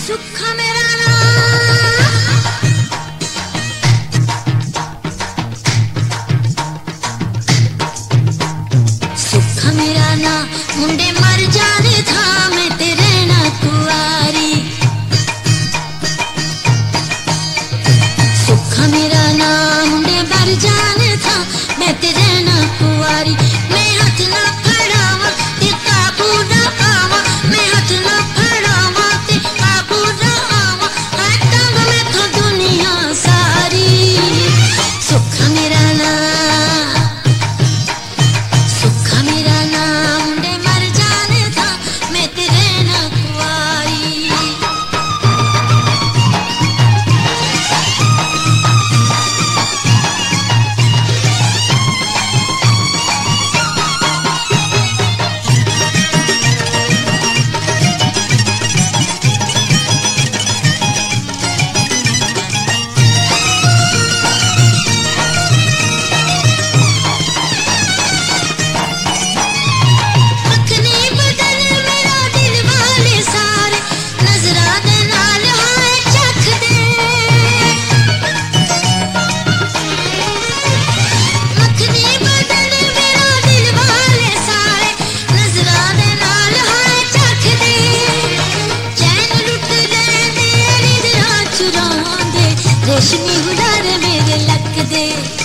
सुख मेरा नाम, सुख मेरा ना मुंडे मर जाने था मैं तेरे ना कुआरी। सुख मेरा ना मुंडे मर जाने था मैं तेरे ना कुआरी। मैं हाथ ना फड़ावा ते काबू ना आवा, मैं हाथ ना फड़ावा ते काबू ना आवा, हटांग मैं तो दुनिया सारी। सुख मेरा ना, सुख मेरा ना मुंडे मर जाने था मैं तेरे ना कुआरी। रेशमी गुलार मेरे लक दे।